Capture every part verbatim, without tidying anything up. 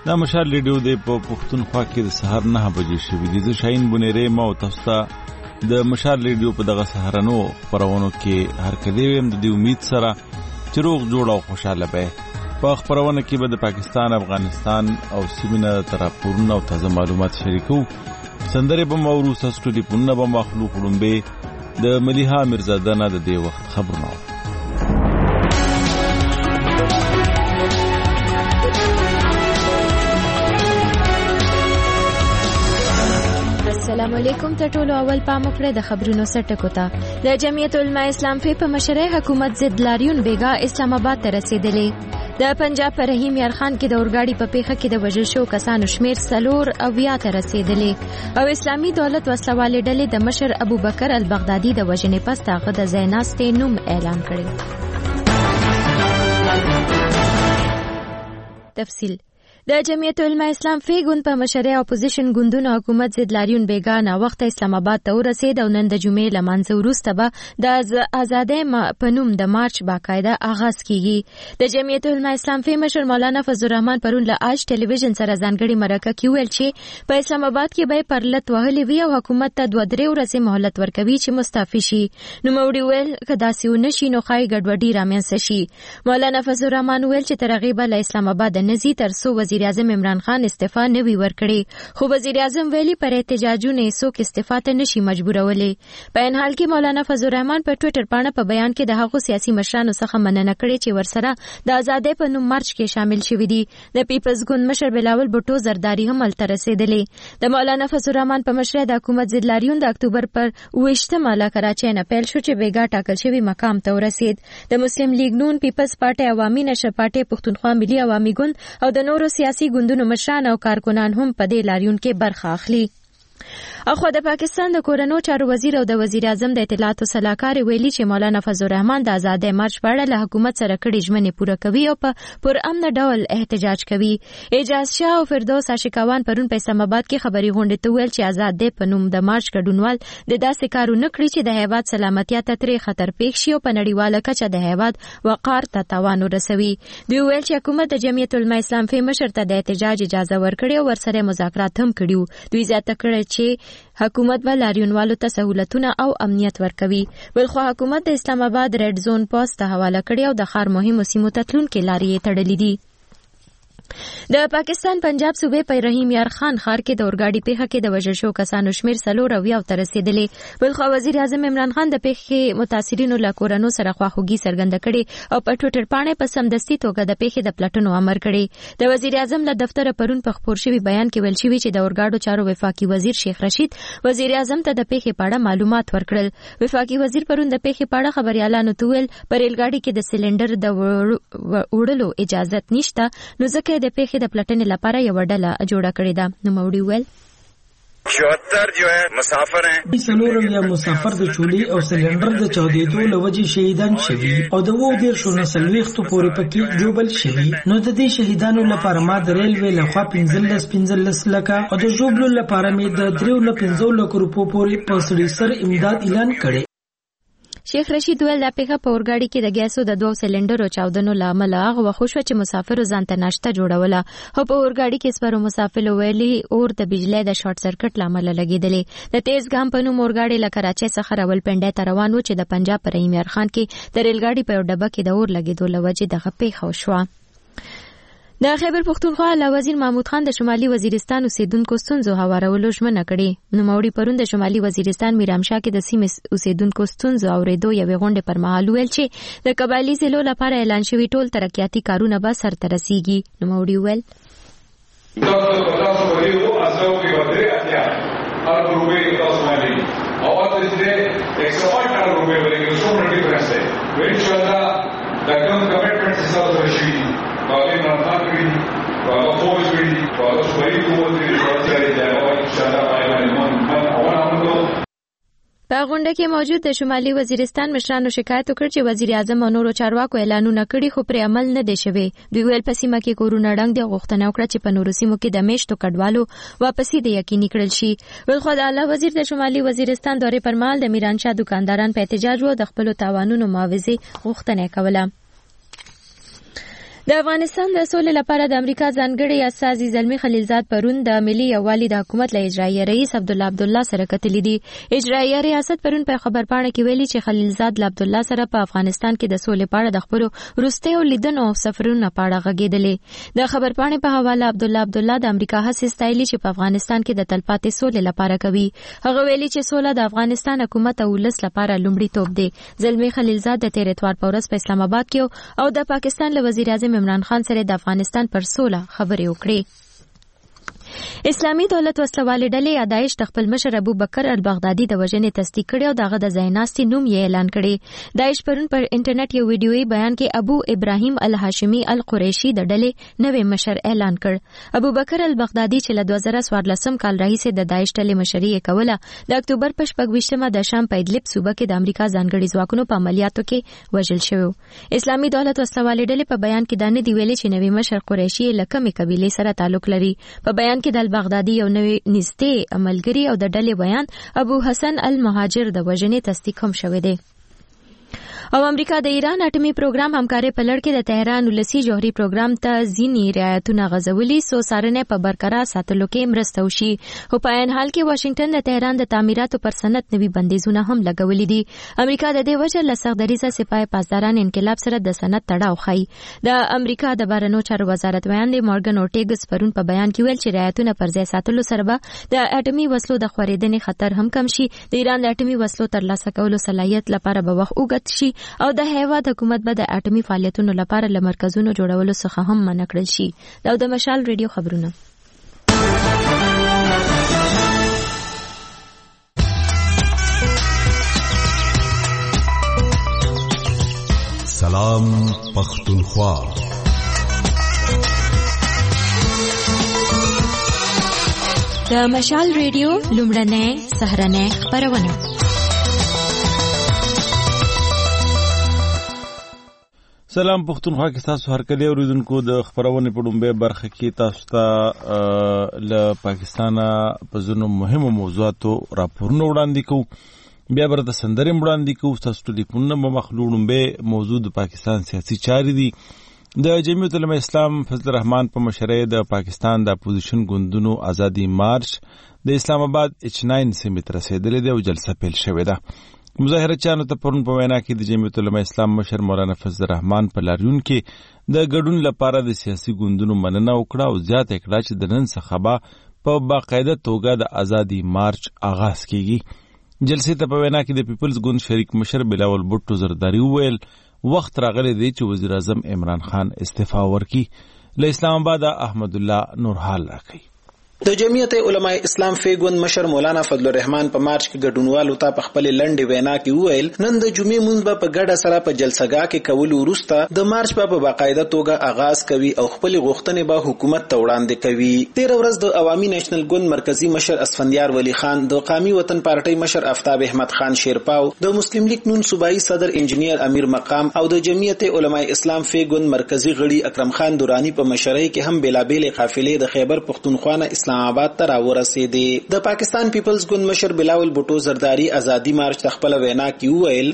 دا مشال ریډیو دی په پښتونخوا کې د سهار نه بجې شوې دي. زه شاهین بنيري ما او تاسو ته د مشال ریډیو په دغه سهارنو خبرونو کې هر کله ویم د دې امید سره چې روغ جوړ او خوشاله به. په خبرونه کې به د پاکستان، افغانستان او سیمه تراپورونه او تازه معلومات شریکو. سندره به موروث استودیو پونه به مخلوق لومبه د مليحه میرزاده نه د دې وخت خبرونه. السلام علیکم ته ټولو. اول پام وکړئ د خبرونو سرټکو ته. د جمعیت علماء اسلام فی په مشرۍ حکومت ضد لاریون بیګا اسلام آباد ته رسیدلې. د پنجاب په رحیم یار خان کې د اورګاډي په پیښه کې د وژل شو کسانو شمیر څلور اویا ته رسیدلې او اسلامي دولت وسلوالې ډلې د مشر ابوبکر البغدادي د وژنې پس هغه د زیناستې نوم اعلان کړی. تفصیل. د جمعیت علماء اسلام فی ګوند په مشرۍ اپوزیشن ګوندونو حکومت ضد لاریون بیګا نه وخت اسلام آباد ته ورسید او نن د جمعې لمانځه وروسته به د آزادۍ په نوم د مارچ باقاعده آغاز کیږي. د جمعیت علماء اسلام فی مشر مولانا فضل الرحمن پرون له آج ټلویزیون سره ځانګړي مرکه کې ویل چې په اسلام آباد کې به پرلت وهلې وي او حکومت ته دوه درې ورځې مهلت ورکوي چې مستعفي شي. نو موړي ویل که داسې ونه شي نو ښایي ګډوډي رامنځته شي. مولانا فضل الرحمن ویل چې تر هغې به له اسلام آباد نه ځي تر څو وزیر اعظم عمران خان استعفا نه وی ورکړي، خو وزیر اعظم ویلي پر احتجاجونه څوک استعفا ته نشي مجبورولې. په ان حال کې مولانا فضل الرحمن په ټوئیټر باندې په بیان کې د هغو سیاسي مشرانو څخه مننه کړې چې ورسره د آزادۍ په نوم مارچ کې شامل شوي دي. د پیپلز ګوند مشر بلاول بوټو زرداری هم هلته رسېدلې. د مولانا فضل الرحمن په مشرۍ د حکومت ضد لاریون د اکتوبر پر اوویشتمه له کراچۍ نه پیل شو چې بیګا ټاکل شوي مقام ته ورسېد. د مسلم لیگ نون، پیپلز پارټي، عوامي نشر پارټي، پښتونخوا ملي عوامي ګوند او د نورو سیاسي ګوندونو مشران او کارکنان هم په دې لاریون کې برخه اخلي. اخو د پاکستان د کورنو چارو وزیر او د وزیر اعظم د اطلاعات او سلاکار ویلي چې مولانا فضل الرحمن د آزادۍ مارچ په اړه له حکومت سره کړي ژمنې پوره کوي او په پر امن ډول احتجاج کوي. اعجاز شاه او فردوس عاشقوان پرون په اسلام آباد کې خبري غونډې ته ویل چې آزادۍ په نوم د مارچ ګډونوال د داسې کارو نه کړی چې د هیواد سلامتیا ته ترې خطر پېښ شي او په نړیواله کچه د هیواد وقار ته تاوان ورسوي. دوی ویل چې حکومت د جمعیت علماء اسلام فی مشر ته د احتجاج اجازه ورکړې او ورسره مذاکرات هم کړي. دوی زیاته کړې چې حکومت به لاریونوالو ته سہولتونه او امنیت ورکوي. بلخو حکومت د اسلام آباد ریډ زون پوسټ ته حواله کړی او د ښار مهمو سیمو ته تلونکي لارې یې تړلې دي. د پاکستان پنجاب صوبې په رحیم یار خان ښار کې د اورګاډي پیښه کې د وژل شو کسانو شمیر څلور اویا ته رسېدلې. بلخو وزیر اعظم عمران خان د پیښې متاثرینو له کورنو سره خواخوږي څرګنده کړې او په ټوئیټر باندې په سمدستي توګه د پیښې د پلټنو امر کړی. د وزیر اعظم له دفتر پرون په خبر شوی بیان کې ویل شوی چې د اورګاډو چارو وفاقي وزیر شیخ رشید وزیر اعظم ته د پیښې په اړه معلومات ورکړل. وفاقي وزیر پرون د پیښې په اړه خبريالانو ته ویل پر ریلګاډي کې د سلندر د وړلو اجازه نشته، نو ځکه د پیښې د پلټنې لپاره یو ډله جوړه کړې ده. نو موړي ویل چوہتر جو ہے مسافر ہیں څلور یا مسافر د چولې او سلندر د چاودېدو له وجې شهیدان شوي او د اووه دېرشو نه څلوېښتو پورې پکې ژوبل شوي. نو د دې شهیدانو لپاره ما د ریلوې لخوا پنځلس پنځلس لکه او د ژوبلو لپاره مې د دریو نه پنځو لکو روپو پورې په سړي سر امداد اعلان کړی. شیخ رشید ویل دا پیښه په اورګاډي کې د ګیسو د دوه سلندرو چاودنو له امله هغه وخت شوه چې مسافرو ځان ته ناشته جوړوله او په اورګاډي کې سپرو مسافرو ویلي اور د بجلی د شارټ سرکټ له امله لګېدلې. د تیز ګام په نوم اورګاډي له کراچۍ څخه راولپنډۍ ته روان و چې د پنجاب په رحیم یار خان کې د ریلګاډي په یو ډبه کې د اور لګېدو له وجې دغه پیښه وشوه. د خیبر پښتونخوا اعلی وزیر محمود خان د شمالي وزیرستان اوسیدونکو ستونزو هوارولو ژمنه کړې. نوموړي پرون د شمالي وزیرستان میرامشاه کې د سیمې اوسیدونکو ستونزو اورېدو یوې غونډې پر مهال ویل چې د قبایلي ضلعو لپاره اعلان شوي ټول ترقیاتي کارونه به سرته رسیږي. نوموړي ویل باقی مرتان کری باقی فوج کری باقی شوئی قوت کری باقی چاری جائے باقی انشاءاللہ باقی من من اول عملو. په غونډه کې موجود د شمالي وزیرستان مشرانو شکایت وکړ چې وزیر اعظم او نورو چارواکو اعلانونه کړي خو پرې عمل نه دی شوی. دوی ویل په سیمه کې کورونه ړنګ دي او غوښتنه وکړه چې په نورو سیمو کې د میشتو کډوالو واپسې د یقیني کړل شي. بلخو د اعلی وزیر د شمالي وزیرستان دورې پر مهال د میرانشاه دکانداران په احتجاج و د خپلو تاوانونو معاوضې غوښتنه کوله. د افغانستان د سولې لپاره د امریکا ځانګړي استازي زلمی خلیلزاد پرون د ملي یووالي د حکومت له اجرایي رئیس عبدالله عبدالله سره کتلي دي. اجرایي ریاست پرون په خبرپاڼه کې ویلي چې خلیلزاد له عبدالله سره په افغانستان کې د سولې په اړه د خبرو وروستیو لیدنو او سفرونو په اړه غږېدلې. د خبرپاڼې په حواله عبدالله عبدالله د امریکا هڅې ستایلي چې په افغانستان کې د تلپاتې سولې لپاره کوي. هغه ویلي چې سوله د افغانستان حکومت او ولس لپاره لومړیتوب دی. زلمی خلیلزاد د تیر اتوار په ورځ په اسلام آباد کې او د پاکستان له وزیر اعظم عمران خان سره د افغانستان پر سوله خبرې وکړې. اسلامي دولت وسلوالې ډلې داعش د خپل مشر ابو بکر البغدادي د وژنې تصدیق کړی او دغه د ځایناستي نوم یې اعلان کړی. داعش پرون پر انټرنیټ یو ویډیويي بیان کې ابو ابراهیم الهاشمي القریشي د ډلې نوې مشر اعلان کړ. ابو بکر البغدادي چې له دوه زره څوارلسم کال راهیسې د داعش ډلې مشري کوله، د اکتوبر په شپږویشتمه د شام په ادلب صوبه کې د امریکا ځانګړي ځواکونو په عملیاتو کې وژل شوی. اسلامي دولت وسلوالې ډلې په بیان کې دا نه دی ویلي چې نوې مشر قریشي له کومې قبیلې سره تعلق لري. په بیان کې د البغدادي یو نوې نږدې عملګری او د ډلې بیان ابو حسن المهاجر د وژنې تصدیق هم شوی دی. او امریکا د ایران اټومي پروګرام همکارۍ په لړ کې د تهران ولسی جوهري پروګرام ته ځینې رعایتونه غځولي سو څارنې په برقرار ساتلو کې مرسته وشي. خو په عین حال کې واشنگټن د تهران د تعمیراتو پر صنعت نوي بندیزونه هم لګولي دي. امریکا د دې وجه له سخت دریځه سپاه پاسداران انقلاب سره د صنعت تړاو ښيي. د امریکا د بهرنیو چارو وزارت ویاند مورګن اورټیګس پرون په بیان کې ویل چې رعایتونه پر ځای ساتلو سره به د اټومي وسلو د خورېدنې خطر هم کم شي. د ایران د اټومي وسلو ترلاسه کولو صلاحیت لپاره به وخت اوږد شي او د هیواد حکومت به د اټومي فعالیتونو لپاره له مرکزونو جوړولو څخه هم منع کړل شي. دا د مشال ریډیو خبرونه. سلام پختونخوا. د مشال ریډیو لومړنۍ سهارنۍ خبرونه. سلام پختونخوا کې تاسو هر کله اوریدونکو د خبرونې په ډومبه برخه کې تاسو ته له پاکستان په ځینو مهمو موضوعاتو راپورونه وړاندې کوو. بیا برته سندرې وړاندې کوو. تاسو ټلیفونونه به مخلوړمبه موضوع د پاکستان سیاسي چارې دي. د جمعیت العلماء اسلام فضل الرحمن په مشرۍ د پاکستان د اپوزیشن ګوندونو ازادي مارچ د اسلام آباد اچ نو سیمې ته رسیدلې ده او جلسه پیل شوې ده. مظاهره چانو ته پرون په وینا کې د جمعیت العلماء اسلام مشر مولانا فضل الرحمن په لاریون کې د ګډون لپاره د سیاسي ګوندونو مننه وکړه او زیاته کړه چې د نن څخه به په باقاعده توګه د ازادي مارچ آغاز کیږي. جلسې ته په وینا کې د پیپلز ګوند شریک مشر بلاول بوټو زرداری وویل وخت راغلی دی چې وزیر اعظم عمران خان استعفا ورکړي. له اسلام آباد احمد الله نورحال راکړي. د جمعیت علماء اسلام فیګوند مشر مولانا فضل الرحمن په مارچ کې ګډونوالو ته په خپل لنډې وینا کې وویل نن د جمعې مونږ به په ګډه سره په جلسګاه کې کول وروسته د مارچ په باقاعده توګه آغاز کوي او خپل غوښتنې به حکومت ته وړاندې کوي. تیر ورځ د عوامي نېشنل ګوند مرکزی مشر اسفندیار ولی خان، د قومي وطن پارټۍ مشر آفتاب احمد خان شیرپاو، د مسلم لیگ نون صوبایي صدر انجینیر امیر مقام او د جمعیت علماء اسلام فیګوند مرکزی غړي اکرم خان دورانی په مشرۍ کې هم بلابل قافلې د خیبر پختونخوا نه اسلام آباد ته ورسېدي. د پاکستان پیپلز ګوند مشر بلاول بوټو زرداری ازادي مارچ ته خپل وینا کې وویل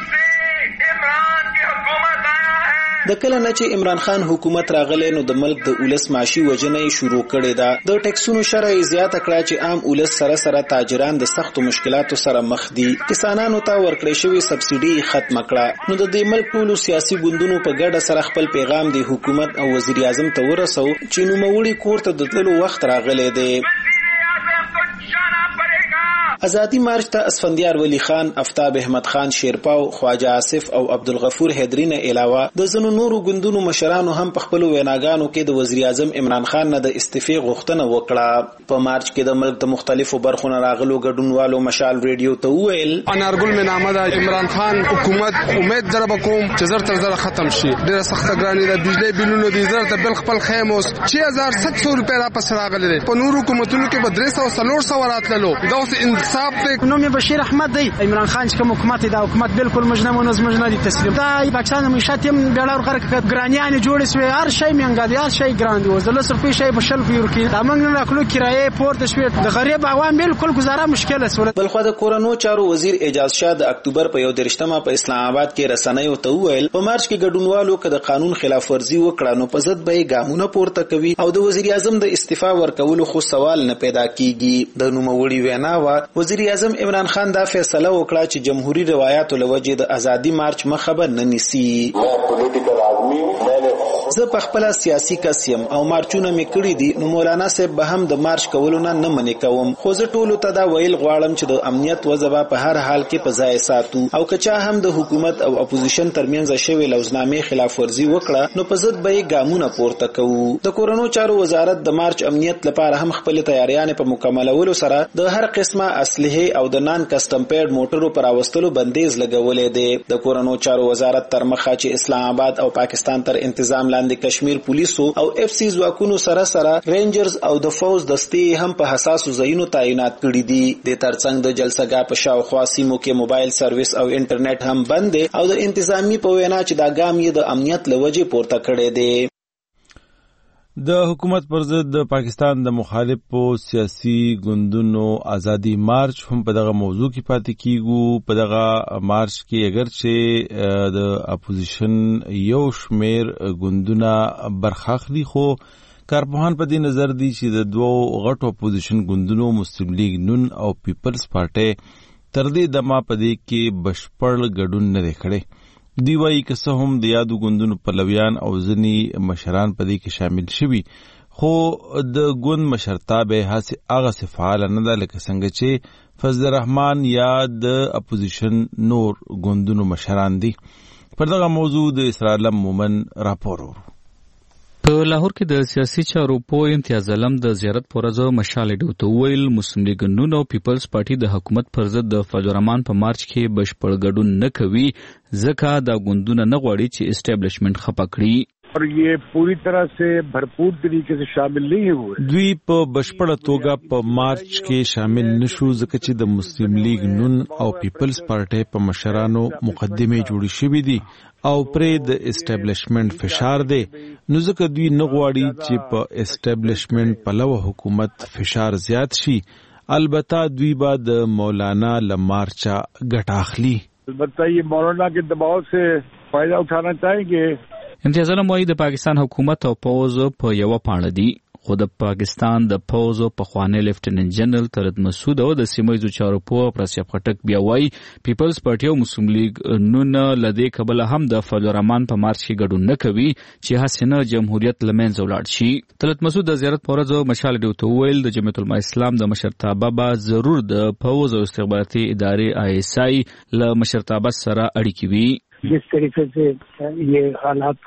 د کله نه چې عمران خان حکومت راغلی نو د ملک د ولس معاشي وجنه شروع کړې ده. د ټیکسونو شرع زیاته کړه چې عام ولس سره سره تاجران د سختو مشکلاتو سره مخ دي. کسانانو ته ورکړې شوی سبسیډي ختم کړه. نو د دې ملک ټولو سیاسي ګوندونو په ګډه سره خپل پیغام د حکومت او وزیر اعظم ته ورسو چې نوموړي کور ته د تللو وخت راغلی دی. ازادي مارچ ته اسفندیار ولی خان، آفتاب احمد خان شیرپاو، خواجه آصف او عبدالغفور حیدری نه علاوه د زنو نورو ګوندونو مشرانو هم په خپل ویناګانو کې د وزیر اعظم عمران خان نه د استعفا غوښتنه وکړه. په مارچ کې د ملک د مختلفو برخو نه راغلو ګډونوالو مشال ریډیو ته وویل انارګل مې نامه ده عمران خان حکومت امید در بکوم چې زر تر زر ختم شي. ډیره سخت ګرانی ده، بجلی بلونو د زر ته بل خپل خیموس شش هزار وسط روپیا را پس راغلي. په نورو حکومتونو کې به درې سوه څلور سوه راتللو. دا اوس صاحب ته نوم یې بشیر احمد دی. عمران خان چې کوم حکومت دا حکومت بالکل مجنم او زموږ نه دي تسلیم. دا پاکستان معیشت هم بیړه ورغره ګرانیان جوړ شوی هر شی منګا دی هر شی ګران دی. وزله صرف شی په شل پیور کې دا موږ نه کلو کرایه پورته شوی د غریب عوام بالکل گزاره مشکله سره. بل خو د کورونو چارو وزیر اعجاز شاه د اکتوبر په یو درشتمه په اسلام آباد کې رسنیو ته وویل په مارچ کې ګډونوالو که د قانون خلاف ورزي وکړه نو په ضد به ګامونه پورته کوي او د وزیر اعظم د استعفا ورکولو خو سوال نه پیدا کیږي. د نوموړي وینا وا وزیر اعظم عمران خان دا فیصله وکړه چې جمهوریت روایتو لوجه د ازادي مارچ مخبر نه نیسي. زه په خپل سیاسي کسیم او مارچونه مې کړی دي نو مولانا صاحب به هم د مارچ کولو نه نه منې کوم خو زه ټولو ته دا ویل غواړم چې د امنیت وضع په هر حال کې په ځای ساتو او که چا هم د حکومت او اپوزیشن ترمنځ شوی لوزنامې خلاف ورزي وکړه نو په ضد به یې ګامونه پورته کوو. د کورونو چارو وزارت د مارچ امنیت لپاره هم خپل تیاریانې په مکملولو سره د هر قسمه اسلحه او د نان کسټم پیډ موټرو پر راوستلو بندیز لګولې دی. د کورونو چارو وزارت تر مخه چې اسلام آباد او پاکستان تر انتظام لاندې کشمیر پولیسو او اف سی ځواکونو سره سره رینجرز او د فوز دستې هم په حساسو ځایونو تعینات کړي دي. د ترڅنګ د جلسګاه په شاوخوا سیمو کې موبایل سرویس او انټرنیټ هم بند دي او د انتظامی په وینا چې دا ګام یې د امنیت لوجه پورته کړی دی. د حکومت پر ضد د پاکستان د مخالفو سیاسي ګوندونو ازادي مارچ هم په دغه موضوع کې پاتې کیږي. په دغه مارچ کې اگر چې د اپوزیشن یو شمیر ګوندونه برخه اخلي خو کارپوهان په دې نظر دي چې د دوو غټو اپوزیشن ګوندونو مسلم لیگ نون او پیپلز پارټي تر دې دمه په دې کې بشپړ ګډون نه کړي. دی وایي که څه هم د یادو ګوندونو پلویان او ځینې مشران په دې کې شامل شوي خو د ګوند مشرتابه هسې هغسې فعاله نه ده لکه څنګه چې فضل الرحمن یا د اپوزیشن نور ګوندونو مشران دي. پر دغه موضوع د اسرائیل مومن راپور ورو. په لاهور کې د سیاسي چارو پوه امتیاز علم د زیارت پر ورځ مشال ډوته ویل مسلم لیگ نون او پیپلز پارټي د حکومت پر ضد د فضل الرحمن په مارچ کې بشپړ ګډون نه کوي ځکه دا ګوندونه نه غواړي چې اسټابلیشمنت خپه کړي اور یہ پوری طرح سے بھرپور طریقے سے شامل نہیں ہوئے. دوی په بشپړه توګه په مارچ کې شامل نشو ځکه چې د مسلم لیگ نون او پیپلز پارټي په مشرانو مقدمه جوړې شوې دي او پرې د اسټابلیشمنت فشار دی نو ځکه دوی نه غواړي چې په اسټابلیشمنت په لوه حکومت فشار زیات شي. البته دوی به د مولانا لمارچا ګټه اخلي. البته یہ مولانا کے دباؤ سے فائدہ اٹھانا چاہیں گے. امتیاز علم وايي د پاکستان حکومت او پوز په یو پاڼه دي خو د پاکستان د پوز په خوانه لیفټیننټ جنرال طلعت مسعود او د سیمایي چارو په پرسیاب خټک بیا وايي پیپلز پارټي او مسلم لیگ نون لدې قبل هم د فضل الرحمن په مارچ کې ګډون نه کوي چې حسنه جمهوریت لمنځه ولاړ شي. طلعت مسعود د زیارت پر ورځ مشال ډیوته ویل د جمعیت العلماء اسلام د مشرتابه به ضرور د پوز او استخباراتي ادارې آی اس آی له مشرتابه سره اړیکې وي. جس طریقے سے یہ حالات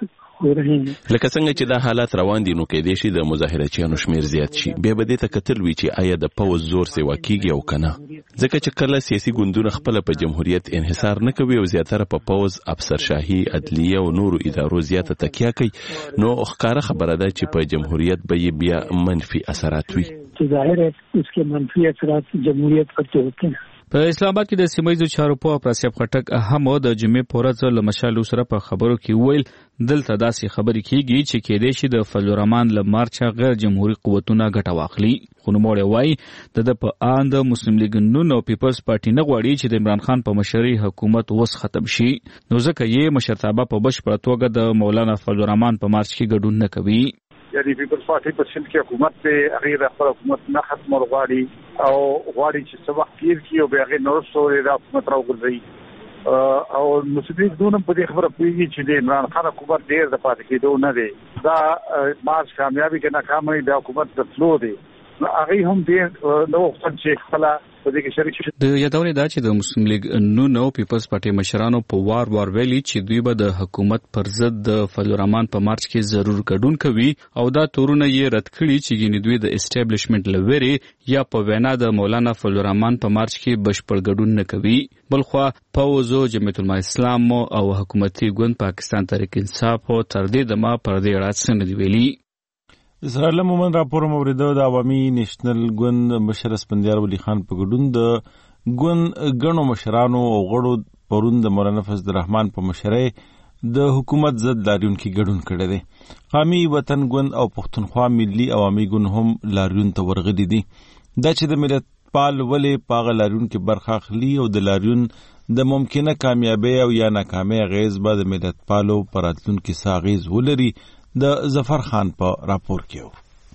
لکه څنګه چې دا حالات روان دي نو کېدای شي د مظاهرچیانو شمیر زیات شي. بیا به دې ته کتل وي چې آیا د پوز زور سیوا کیږي او کنه ځکه چې کله سیاسي ګوندونه خپل په جمهوریت انحصار نه کوي او زیاتره په پوز افسرشاهي عدلیه او نورو ادارو زیاته تکیه کوي نو ښکاره خبره ده چې په جمهوریت به بیا منفي اثرات وي. ظاهر ہے اس کے منفی اثرات جمهوریت پر ہوتے ہیں. په اسلام آباد کې د سیمایي چارو په پرسیاب خټک هم د جمعې په ورځ له مشالو سره په خبرو کې ویل دلته داسې خبرې کیږي چې کېدای شي د فضل الرحمن له مارچه غیر جمهوریت قوتونه ګټه واخلي. خو نوموړی وایي د د په آن د مسلم لیگ نون او پیپلز پارټي نه غواړي چې د عمران خان په مشرۍ حکومت وس ختم شي نو ځکه یې مشرتابه په بشپړه توګه د مولانا فضل الرحمن په مارچ کې ګډون نه کوي. یعنی پیپلز پارټي په سند کې حکومت ته هغه د خپل حکومت نه ختم غواړي او غواړي چې څه وخت تیر کړي او بیا هغه نور څوري د حکومت راوګرځي او مسلم لیگ نون په دې خبره پوهیږي چې د عمران خان حکومت ډیر د پاتې کېدو نه دی. دا مارچ کامیابی کې ناکامي د حکومت د تلو دی نو هغه هم ډیر نو وخت چې خپل په دې کې شریک شي. د یادونې دا چې د مسلم لیگ نون او پیپلز پارټي مشرانو په وار وار ویلي چې دوی به د حکومت پر ضد د فضل الرحمن په مارچ کې ضرور ګډون کوي او دا تورونه یې رد کړي چې ګینې دوی د اسټابلیشمنت لوري یا په وینا د مولانا فضل الرحمن په مارچ کې بشپړ ګډون نه کوي. بلخوا پوز او جمعیت العلماء اسلام او حکومتي ګوند پاکستان تحریک انصاف او تر دې دمه پر دې اړه څه نه دی ویلي. اسرائیل مومن راپور موریده د عوامي نېشنل ګوند مشر اسفندیار ولی خان په ګډون د ګوند غنو مشرانو او غړو پرون د مولانا فضل الرحمن په مشرۍ د حکومت ضد لاریون کې ګډون کړی دی. قومي وطن ګوند او پښتونخوا ملي عوامي ګوند هم لاریون ته ورغلي دي. دا چې د ملت پال ولې پاغه لاریون کې برخه اخلي او د لاریون د ممکنه کامیابی او یا ناکامۍ غیز به د ملت پالو پر راتلونکي ساغیز ولري د ظفر خان په راپور کې.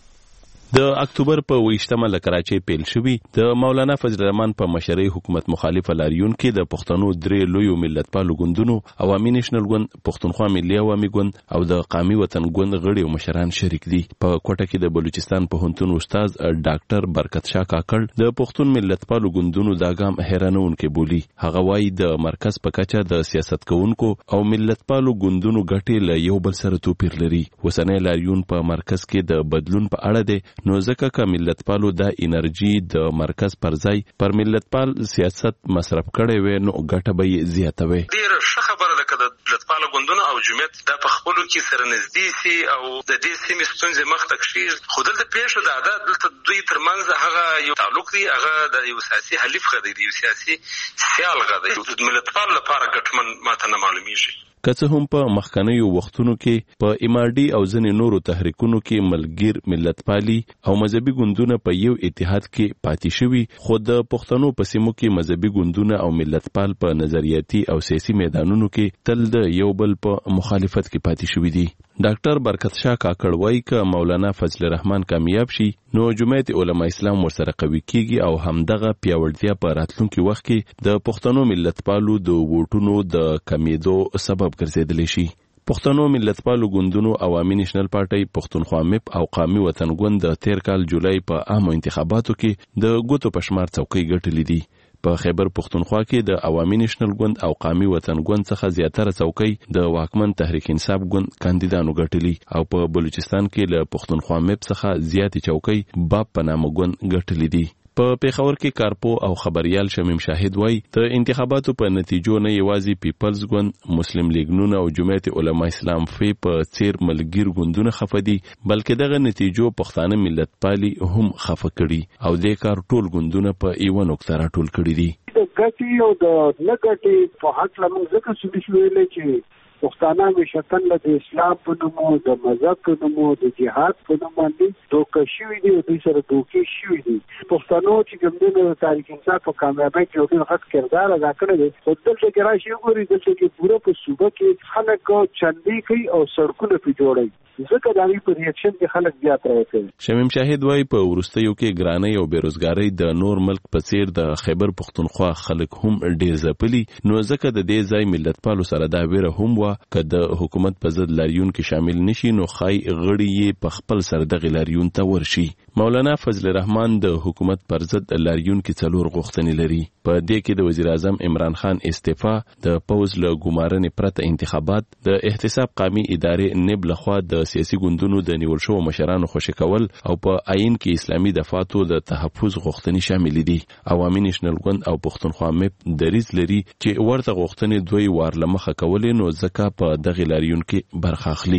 د اکتوبر په ویشتمه له کراچۍ پیل شوی د مولانا فضل الرحمن په مشرۍ حکومت مخالف لاریون کې د پښتنو درې لویو ملتپالو ګوندونو عوامي نېشنل ګوند، پښتونخوا ملي عوامي ګوند او د قومي وطن ګوند غړي او مشران شریک دي. په کوټه کې د بلوچستان پوهنتون استاد ډاکټر برکت شاه کاکړ د پښتون ملتپالو ګوندونو دا ګام حیرانونکي بولی. هغه وایي د مرکز په کچه د سیاست کوونکو او ملتپالو ګوندونو ګټې له یو بل سره توپیر لري. وسنۍ لاریون په مرکز کې د بدلون په اړه دی، نو ځکه که ملتپالو د انرژي د مرکز پر ځای پر ملتپال سیاست مصرف کړي وي نو ګټه به زیاته وي. ډیر ښه خبره ده که د ملتپالو ګوندونو او جمعیت د په خپلو کې سره نږدې سي او د دې سیمې ستونزې مخته کړي. خو دلته پېښه ده دا دلته دوی ترمنځ هغه یو تعلق دی، هغه د یو سیاسي حلیف غدی دی، یو سیاسي سیال غدی. د ملتپال لپاره ګټمن ماته نه معلومیږي. که څه هم په مخکنیو وختونو کې په امارډي او ځینې نورو تحریکونو کې ملګر ملتپالي او مذهبي ګوندونه په یو اتحاد کې پاتې شوي، خو د پښتنو په سیمو کې مذهبي ګوندونه او ملتپال په نظریاتي او سیاسي میدانونو کې تل د یو بل په مخالفت کې پاتې شوي دي. ډاکټر برکت شاه کاکړ وایي که مولانا فضل الرحمن کامیاب شي نو جمعیت علماء اسلام ورسره قوي کیږي او همدغه پیاوړتیا په راتلونکي وخت کې د پښتنو ملتپالو د ووټونو د کمیدو سبب ګرځیدلی شي. پښتنو ملتپالو ګوندونو عوامي نېشنل پارټي، پښتونخوا میپ او قومي وطن ګوند د تیر کال جولای په عامو انتخاباتو کې د ګوتو په شمار څوکۍ ګټلې دي. په خیبر پښتونخوا کې د عوامي نېشنل ګوند او قومي وطن ګوند څخه زیاتره څوکۍ د واکمن تحریک انصاف ګوند کاندیدانو ګټلي او په بلوچستان کې له پښتونخوا میپ څخه زیاتې چوکۍ باب په نامه ګوند ګټلې دي. په پیښور کې کارپو او خبريال شمیم شاهد وای د انتخاباتو په نتیجو نه یوازې پیپلز ګوند، مسلم لیگ نون او جمعیت علماء اسلام فی په چیر ملګر ګوندونه خفدي، بلکې دغه نتیجو پښتانه ملتپالي هم خفه کړي او د کار ټول ګوندونه په ایو نقطه راټول کړي دي. د ګټي او د نګټي په حق لمن ځکه چې ویلې چې پښتانه مشتن له اسلام په نومو د مذهب په نومو د جهاد په نوم باندې دوکه شوي دي او دوی سره دوکې شوي دي. پښتنو چې کوم د تاریخ انصاف په کامیابۍ کې یو ډېر غټ کردار ادا کړی دی. خو دلته کې راشي وګورئ دلته کې پوره په صوبه کې خلک چندې کوي او سړکونه پرې جوړوي، ځکه د هغوی په ریاکشن کې خلک زیات راوتلي. شمیم شاهد وایي په وروستیو کې ګرانۍ او بېروزګارۍ د نور ملک په څیر د خیبر پښتونخوا خلک هم ډېر ځپلي، نو ځکه د دې ځای ملتپالو سره دا ویره هم وه که د حکومت په ضد لاریون کې شامل نشي نو ښایي غړي یې په خپل سر دغې لاریون ته ورشي. مولانا فضل الرحمن د حکومت پر ضد لاریون کې څلور غوښتنې لري. په دې کې د وزیر اعظم عمران خان استعفا، د پوز له ګمارنې پرته انتخابات، د احتساب قومي ادارې نب لخوا د سیاسي ګوندونو د نیول شوو مشرانو خوشي کول او په آئین کې اسلامي دفاتو د تحفظ غوښتنې شامل دي. عوامي نېشنل ګوند او پښتونخوا میپ دریځ لري چې ورته غوښتنې دوی وار له مخه کولې نو ځکه په دغې لاریون کې برخه اخلي.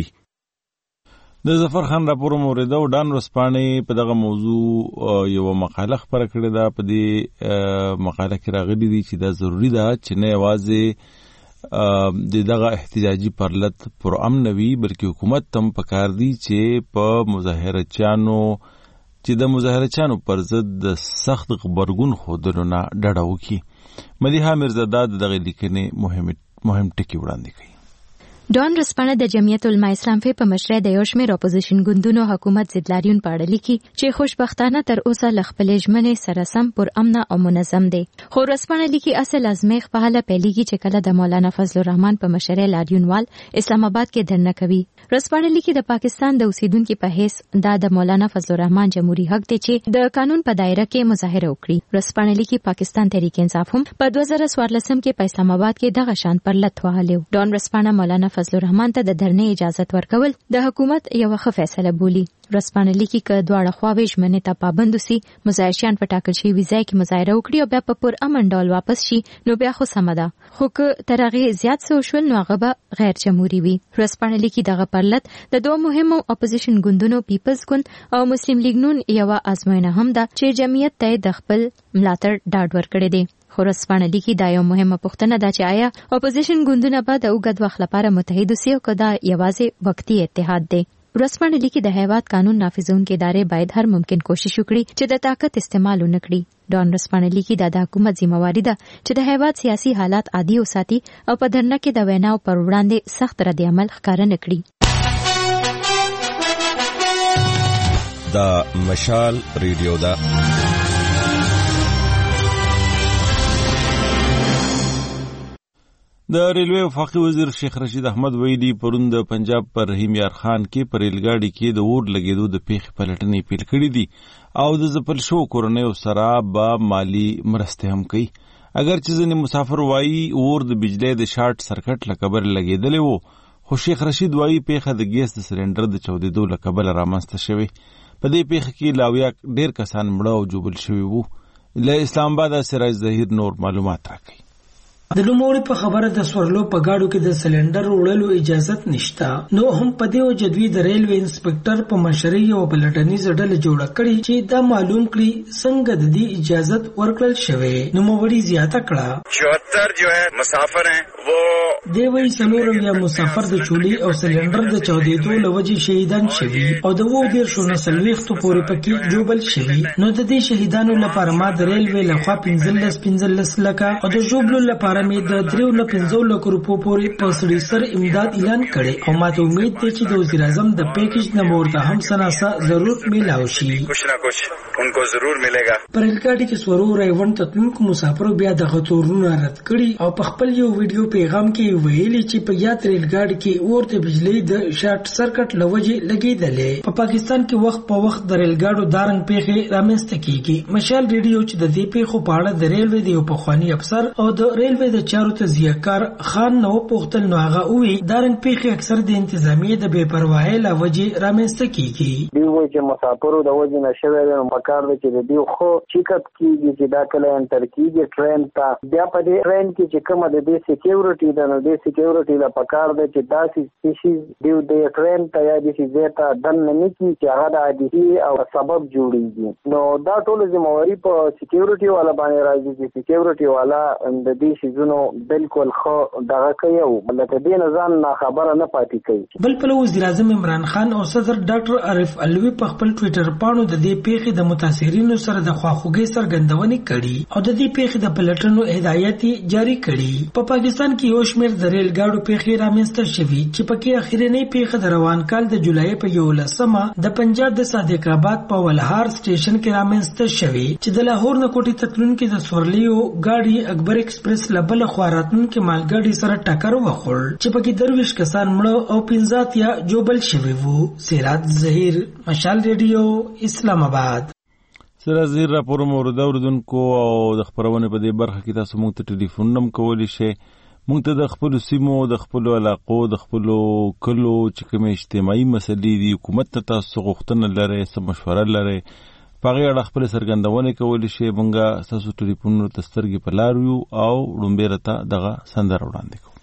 د ظفر خان راپور موریده او ډان ورځپاڼې په دغه موضوع یو مقاله خپره کړې ده. په دې مقاله کې راغلي دي چې دا ضروري ده چې نه یوازې د دغه احتجاجي پرلت پر امن وي بلکې حکومت هم پکار دي چې په مظاهرچیانو چې د مظاهرچیانو پر ضد د سخت غبرګون ښودلو نه ډډه وکړي. مدیحه میرزاده دغه لیکنې مهم مهم ټکي وړاندې کوي. ډان رسپانه د جمعیت علماء اسلام فی په مشرۍ د یو شمېر اپوزیشن ګوندونو حکومت ضد لاریون په اړه لیکي چې خوشبختانه تر اوسه له خپلې ژمنې سره سم پر امن او منظم دی. خو رسپانه لیکي اصل ازمیښت په هله پیلېږي چې کله د مولانا فضل الرحمن په مشرۍ لاریونوال اسلام آباد کې دھرنه کوي. رسپانه لیکي د پاکستان د اوسیدونکو په حیث دا د مولانا فضل الرحمن جمهوریت حق دی چې د قانون په دایره کې مظاهره وکړي. رسپانه لیکي پاکستان تحریک انصاف هم په دوه زره څوارلسم کې په اسلام آباد کې دغه شان پرلت وهلی. ډان رسپانه مولانا فضل الرحمن ته د دھرنې اجازه ورکول د حکومت یو ښه فیصله بولی. ورسپانه لیکي ک دواړه خواوې ژمنې ته پابند وي مزایشیان په ټاکل شوی ویزای کې مظاهره وکړي او بیا په پر امن ډول واپس شي نو بیا خو سمه ده خو که تر هغه زیات سوشل نو هغه به غیر جمهوریت وي ورسپانه لیکي دغه پرلط د دوه مهمو اپوزیشن ګوندونو پیپلز ګوند او مسلم لیگ نون یو ازموینه هم ده چې جمعیت ته د خپل ملاتړ ډاډ ورکړي دي خو ورسپانه لیکي دا یو مهمه پوښتنه ده چې آیا اپوزیشن ګوندونه به د اوږد وخت لپاره متحد وي او که دا یوازې وقتي اتحاد دی ورسپانه لیکي د هیواد قانون نافذونکو ادارې باید هر ممکن کوشش وکړي چې د طاقت استعمال ونه کړي ډان ورسپانه لیکي دا د حکومت ذمہواری ده چې د هیواد سیاسي حالات عادي وساتي او په درنه کې د ویناو پر وړاندې سخت رد عمل ښکاره نه کړي دا مشال ریډیو ده د ریلوے وفاقي وزیر شیخ رشید احمد ویلي پرون د پنجاب پر رحیم یار خان کې پر ریلګاډي کې د اور لګېدو د پیښې پلټنې پیل کړې دي او د ځپل شو کورنیو سره به مالی مرستې هم کوي اگر چې ځینې مسافر وایي اور د بجلی د شارټ سرکټ له کبله لګېدلی و خو شیخ رشید وایي پیښه د ګیس د سلنډر د چاودېدو له کبله رامنځته شوې په دې پیښه کې لا اویا ډېر کسان مړه او ژوبل شوي وو له اسلام آباد سراج ظهیر نور معلومات راکوي د لوموړي په خبره د سورلو په گاډو کې د سلنډر وړلو اجازت نشته نو هم په دې وجدوی د ریلوے انسپکټر په مشرۍ او بلټنیزه ډله جوړه کړي چې دا معلوم کړي څنګه د دې اجازت ورکړل شوی نو موړي زیاته کړه چوہتر جو ہے مسافر ہیں وہ دی وی سلور یا مسافر د چولي او سلنډر د چاودېدو لوجي شهیدان شوي او د وو ډیر شو نسلويختو پورې پکې جوبل شوي نو د دې شهیدانو لپاره ما د ریلوے لخوا پنځلس پنځلس لکه او د جوبلو لپاره مې د دریو له پنځو لکو روپو پورې په سړي سر امداد اعلان کړي او ماته امید ده چې د وزیر اعظم د پیکیج نه ورته هم سناسا ضرور میلاو شي کچھ نہ کچھ ان کو ضرور ملے گا پر الکاټي کې سورو رایون تتونکو مسافرو بیا د خطرونو رد کړي او په خپل یو ویډیو پیغام کې ویلي چې په یاد ریلګاډي کې اور د بجلی د شارټ سرکټ لوجي لګیدلې په پاکستان کې وخت په وخت د ریلګاډو دارنګ پیښې رامنځته کیږي مشال ریډیو چې د دې پیښو په اړه د ریلوے د یو پخوانی افسر او د ریلوے د چارو تزیهکار خان نو پوښتل نو هغه وی دارنګ پیښې اکثر د انتظامیه د بے پروايي لا وجې رامنځته کیږي دی وایي چې مسافرو د وجې نشوي نو مکار د چې دی خو چیکټ کیږي چې دا کله انټر کیږي ټرین ته بیا په دې ټرین کې چې کومه د دې سکیورټي د نو د سکیورټي لا پکار د چې داسې شي دی د ټرین ته یا د شي زیاته دن نه کی چې هغه د عادي او سبب جوړیږي نو دا ټول ذمہواری په سکیورټي والا باندې راځي چې سکیورټي والا د دې شیزونو بالکل خو دغه کوي او لکه دې نظام نه خبره نه پاتې کوي بل په وزیر اعظم عمران خان او صدر ډاکټر عارف علوی په خپل ټوئیټر باندې د دې پیښې د متاثرینو سره د خواخوږي څرګندونه کړې او د دې پیښې د پلټنو هدایت جاری کړي په پاکستان کې یو شمېر د ریل ګاډو پیښې رامنځته شوې چې پکې اخیرنۍ پیښه د روان کال د جولای په یولسمه د پنجاب د صادق آباد په ولهار سټیشن کې رامنځته شوې چې د لاهور نه کوټي تتلونکو د سورلیو ګاډي اکبر ایکسپریس لبل خواراتون کې مالګاډي سره ټکر وخوړ چې پکې درویش کسان مړه او پنځه یا جوبل شوي وو سراج ظهیر مشال ریډیو اسلام آباد سراج ظهیر راپور مورده اوردونکو او د خبرونه په دې برخه کې تاسو موږ ته ټلیفون نم کولی شئ موږ ته د خپل سیمو د خپل علاقو د خپل کلو چې کوم اجتماعي مسلې دي حکومت ته تاسو غوښتنه لرئ څه مشوره لرئ پاغه اړه خپل سرګندونه کولی شي مونږه تاسو ټلیفون ته سترګې په لار یو او لومبه رته دغه سندر وړاندې کوو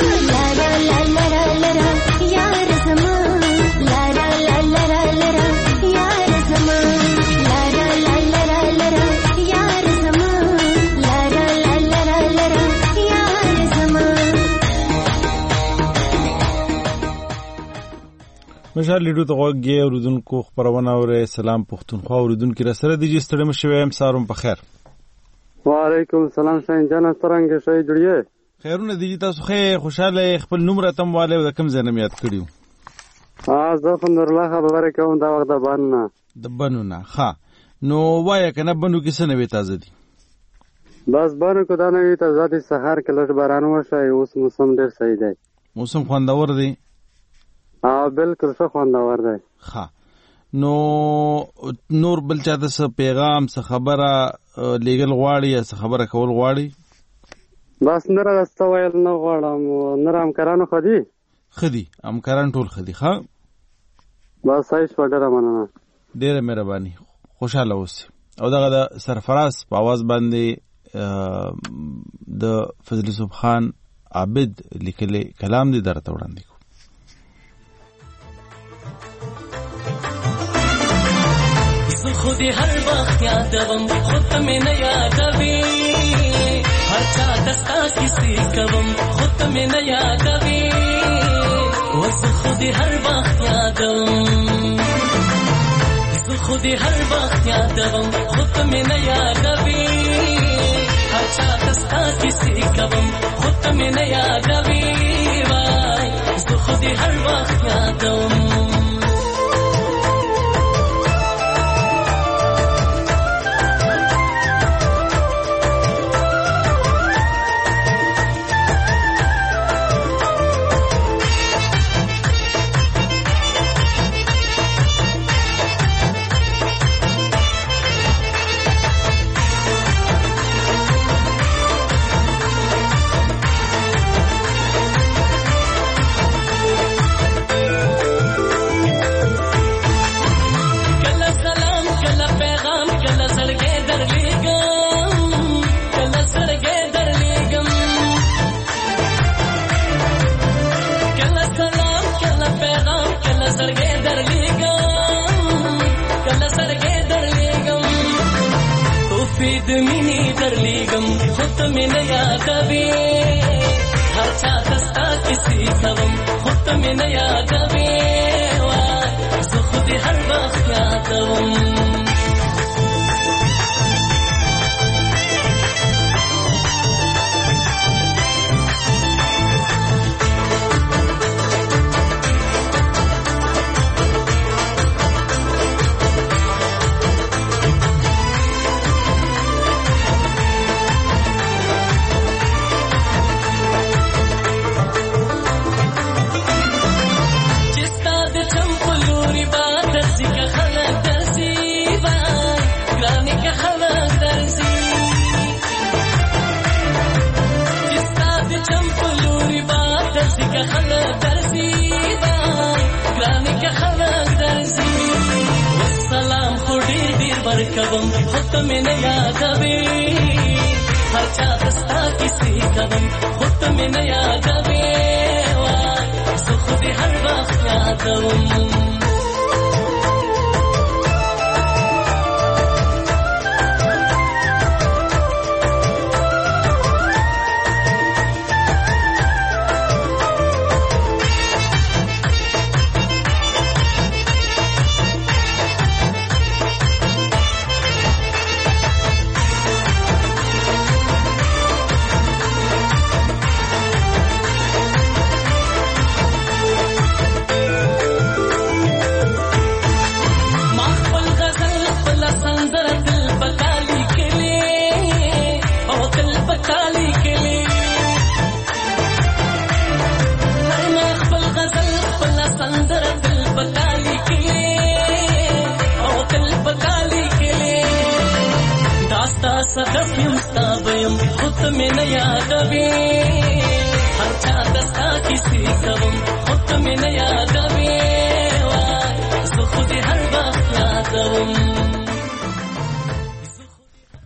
مشال لیډو ته غوږی اوریدونکو خبرونه اوره سلام پښتونخوا اوریدونکو را سره د جستړم شوم سارم په خیر وعلیکم السلام شاین جان سترنګ شای جوړیه خیرونه دی تاسو خې خوشاله خپل نوم راتم والے د کم ځنه یاد کړیو ها زه فندرله خبره کوم دا وخت د بانه د بنونه ها نو وای کنه بنو کې څه نوې تازه دي بس بانو کو دا نوې تازه دي سحر کې لږ باران وشای اوس موسم ډیر صحیح دی موسم خوندور دی ها بالکل څه خوندور دی ها نو نور بل چا د پیغام څه خبره لیګل غواړي یا څه خبره کول غواړي بس نه راځه ویل نه غواړم نه رام کرانو خدي خدي ام کران ټول خدي ها بس هیڅ وړه مننه ډیره مهرباني خوشاله اوسئ او دغه د سرفراز په आवाज باندې د فضل یوسف خان عابد لیکلي کلام دې درته وړاندې کو زه خودی هر وخت یادوم خود ته مې نه یادوي هر چا دستا کیسې کوم خود ته مې نه یادوي زه خودی هر وخت یادوم زه خودی هر وخت یادوم خود ته مې نه یادوي هر چا دستا کیسې کوم خود ته مې نه یادوي وای زه خودی هر وخت یادوم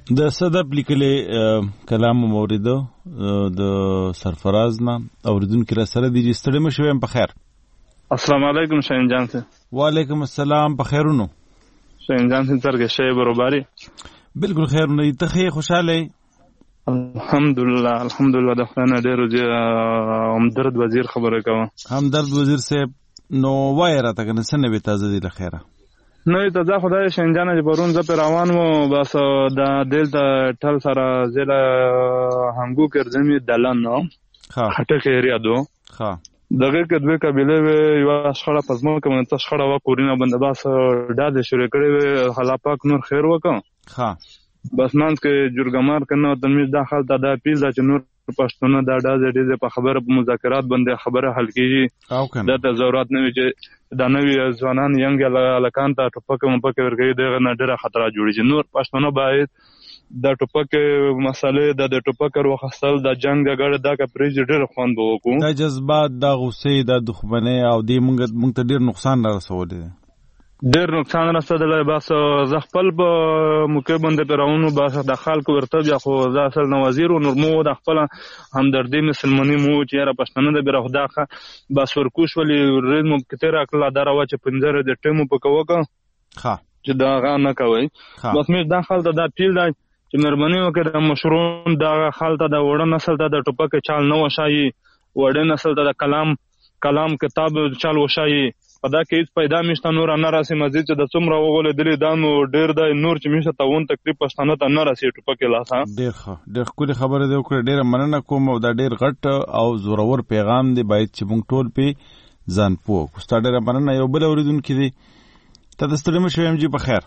د صدب لیکلې کلام موریدو د سرفراز نه اوریدونکو را سره دي ستړي مشوي په خیر. السلام علیکم شاهین جان سے. وعلیکم السلام په خیرونو. شاهین جان سے ترګه شی برابرۍ. بالکل خیرونه ته خې خوشاله. الحمدلله الحمدلله د خدای نه ډېر دې همدرد وزیر خبره کوم. همدرد وزیر صاحب نو وای را ته کنه سنوي تازه دي لخيره. نو ته ځا خدای شنجانه چې پرون ز په روان وو بس د دلته ټل سره زله هنګو کړځمي دلن نو ها خټه ایریا دو ها دغه کډوي قبيله یو شخړه پزمو کوم ته شخړه وا کورینه بندباس ډاده شروع کړي خلا پاک نور خیر وکم ها بس مان کې جرګمار کنه تمیز داخل ته دا پیل چې نور پښتون دا ډاده دې په خبره په مذاکرات باندې خبره حل کیږي دا د ضرورت نه وي چې دا نوی ځوانان ینګ لکان ته ټوپک مپک ورګي دغه نه ډېر خطر جوړیږي نور پښتون باید د ټوپک مسالې د ټوپک وروخصل د جنگ د غړ دا کا پریز ډېر خوان بو کو دا جذبات د غصې د دښمنۍ او د موږ موږ ته ډېر نقصان را رسولې ډېر نقصان رسېدلی بس زه خپل په موقع باندې پیراونو بس د خلکو ورته بیا خو زه اصل نه وزیر و نور مو د خپل همدردي مسلماني مو چې یاره پښتانه د بیا خدا بس ورکوش ولي ورید مو کتره اکلا دره وا چې پنځره د ټیمو په کوکه ها چې دا غا نه کوي بس مې دا خلک دا پیل دا چې مهرباني وکړه مشرون دا خلک د وړ نسل ته د ټوپک چال نه وشایي وړ نسل ته د کلام کلام کتاب چال وشایي پدا کې هیڅ پیدا مشته نور نه راسي مزید چې د څومره وغولې دلی دا نو ډېر د نور چې مشته تاون تکلیف پښتانه ته نه راسي ټوپک لاسه ډېر ښه ډېر کولی خبره دی وکړه ډېر مننه کوم او دا ډېر غټ او زورور پیغام دی باید چې موږ ټول په ځان پوه کو ستاسو ډېر مننه یو بل اوریدونکو دی ته د ستړي مشو ام جی په خیر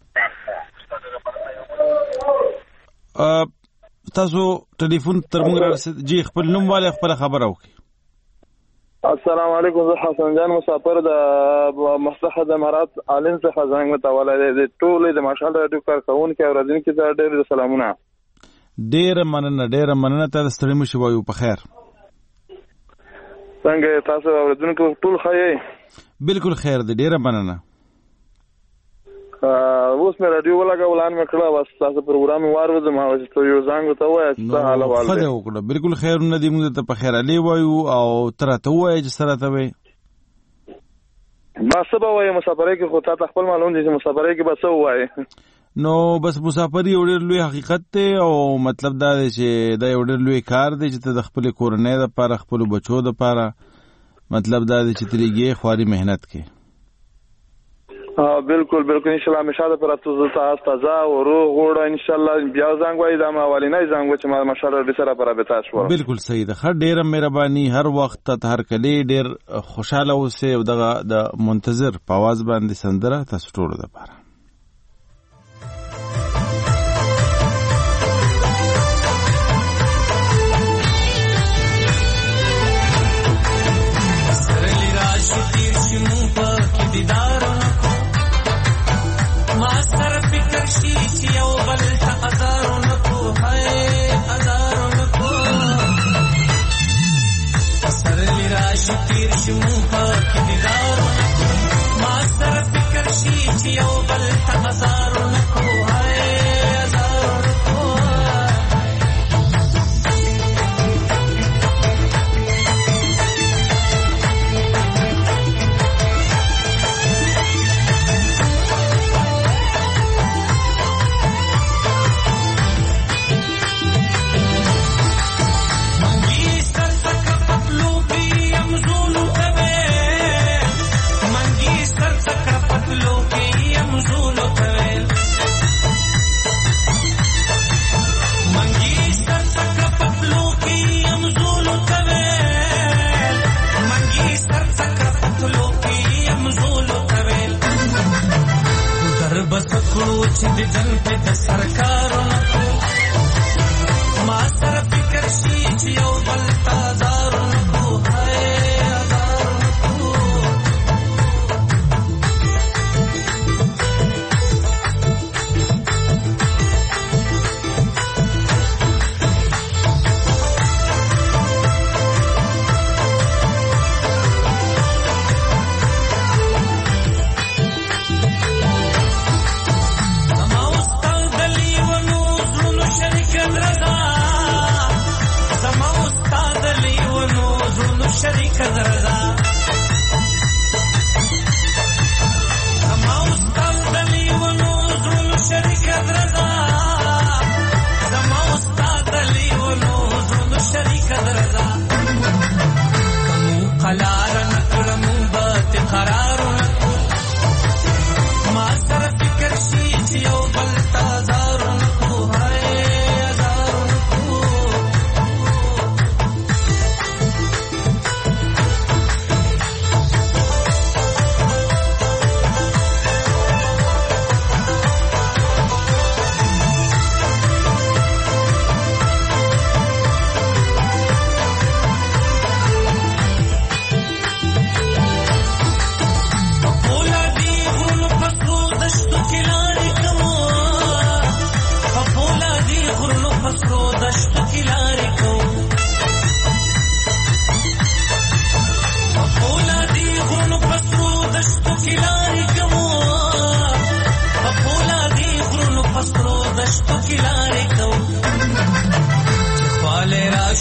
تاسو ټلیفون تر موږ رسید جی خپل نوم والے خپل خبره وکړي. السلام علیکم زه حسن جان مسافر د متحده امارات عالم څخه زنګ متواله د ټولې د ماشال راډیو کارکونکو او راځونکو ته ډېر سلامونه. ډېر مننه ډېر مننه ته ستړي مشو وایو په خیر. څنګه تاسو اوریدونکو ټول ښه بالکل خیر دی ډېر مننه. اوس مې راډیو ولګولان مې کړه بس تاسو پروګرام واروځم او چې یو ځانګ ته وایي چې حاله والله خدای وکړه بالکل خیر نه دی موږ ته په خیر علي وایو او تر ته وایي چې سره ته وایي ما سبا وایي مسافرۍ کې خو تا خپل معلوم دي چې مسافرۍ کې بس وایي نو بس مسافرۍ یو ډېر لوی حقیقت دی او مطلب دا دی چې دا یو ډېر لوی کار دی چې ته د خپل کورنۍ لپاره خپل بچو لپاره مطلب دا دی چې تلګي خواري مهنت کې بالکل بالکل ان شاء الله مشاهده پر تاسو تازه او روغ وړه ان شاء الله بیا زنګ وای د ماولینای زنګ چې ما مشاله د سره پر به تاسو بالکل صحیح ده خر ډیره مهرباني هر وخت ته هر کلی ډیر خوشاله اوسه او دغه د منتظر په आवाज باندې سندره تاسو ټول لپاره سرلی راشي تیر شمو په دیدار ماستر فکر شي چې یو بل ته هزارو نکو هاي هزارو نکو سرلی راشي تیر شمو په دیدار ماستر فکر شي چې یو بل ته هزارو نکو هاي هزارو نکو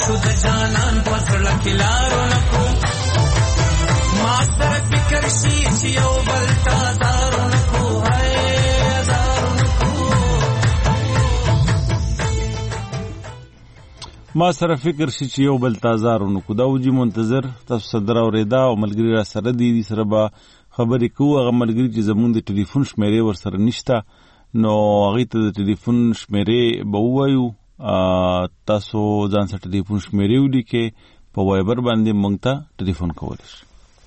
شو د جانان پسړه کلارو نکو ما سره فکر شي چې یو بل تازارو نکو هاي زارو نکو ما سره فکر شي چې یو بل تازارو نکو دا وجي منتظر تاسو صدر اوریدا او ملګری را سره دي سره به خبرې کوو. هغه ملګری چې زمونږ د ټلیفون شمیرې ورسره نشته نو هغې ته د ټلیفون شمیرې به ووایو. تاسو ځان سره ټلیفون شمیرې ولیکئ په وایبر باندې موږ ته ټلیفون کولی شئ.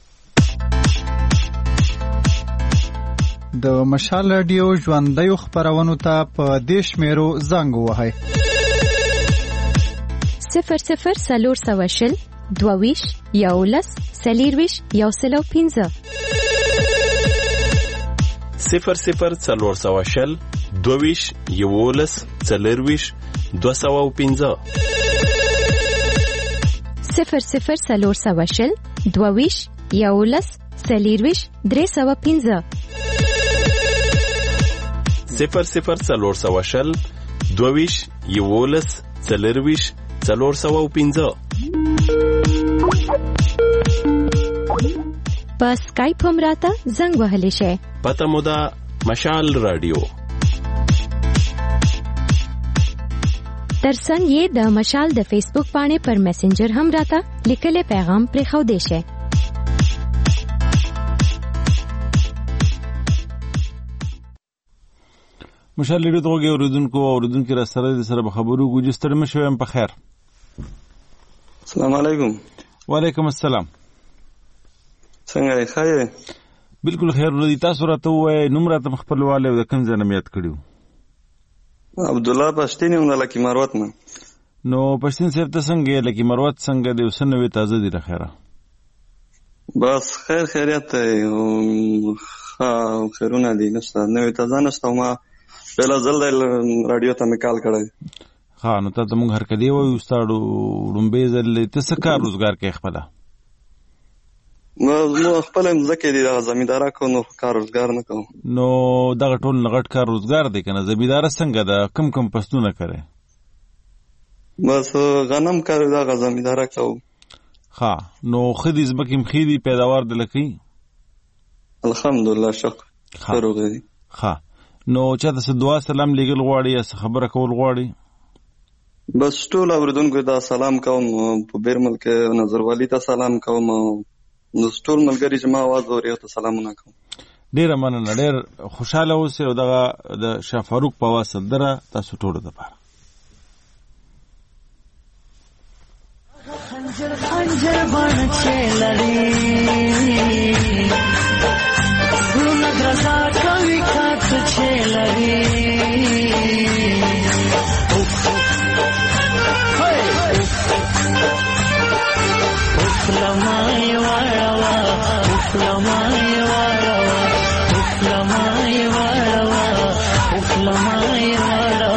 د مشال راډیو ژوندیو خپرونو ته په دې شمیرو زنګ ووهئ: صفر صفر څلور سوه شل دوه ویشت یولس څلېرویشت یو سل او پنځه صفر صفر څلور سوه شل دوه ویشت یولس څلېرویشت دوه سوه او پنځه صفر صفر څلور سوه شل دوه ویشت یولس څلېرویشت درې سوه پنځه صفر صفر څلور سوه شل دوه ویشت یولس څلېرویشت څلور سوه او پنځه په سکایپ هم راته زنګ وهلی شئ. پته مو ده مشال راډیو. ترڅنګ یې د مشال د فیسبوک پاڼې پر میسنجر هم راته لیکلی پیغام پرېښودی شئ. مشال راډیو ته غوږی اورېدونکو او اورېدونکي را سره د سره به خبرو وکړو. چې ستړي مه شئ، یم په خیر. السلام علیکم. وعلیکم السلام. څنګه یې؟ ښه یې؟ بلکل خیر ولدي. تاسو راته ووایئ نوم راته م خپل والی او د کوم ځای نه م یاد کړي وو؟ عبدالله پښتین یم د لکي مروت نه. نو پښتین صاحب ته څنګه یې؟ لکي مروت څنګه دی؟ اوس نوې تازه دي له خیره؟ بس خیر خیریت دی، ښه خیرونه دي، نشته نوې تازه نشته. ما پهله ځل دی راډیو ته مې کال کړی. ښه نو تا ته موږ هرکلی وایو ستا ړومبی ځل ته څه کار روزګار کوې خپله؟ نو خپله مځکې دي دغه زمینداره کوو، نو کار روزګار نه کوم. نو دغه ټول نه غټ کار روزګار دی که نه؟ زمینداره څنګه ده؟ کم کم فصلونه کرئ؟ بس غنم کرو دغه زمینداره کوو. ښه نو ښه دي ځمکې م ښې دي پیداوار دله کوي؟ الحمدلله شکر ښه روغې دي. ښه نو چاته څه دعا سلام لیږل غواړي یا څه خبره کول غواړي؟ بس ټول اورېدونکو ته سلام کوم، په بیرمل کې نظروالی ته سلام کوم، ټول ملګري چې ما اواز اوري ته سلامونه کوم. ډېره مننه، ډېر خوشحاله اوسئ او دغه د شاه فاروق په اواز سندره تاسو ټولو دپاره. خنجر خنجر بڼ چې لري زړونه درزا کوي کاڅ چې لري لمای واړه اوف لمای واړه اوف لمای واړه اوف لمای واړه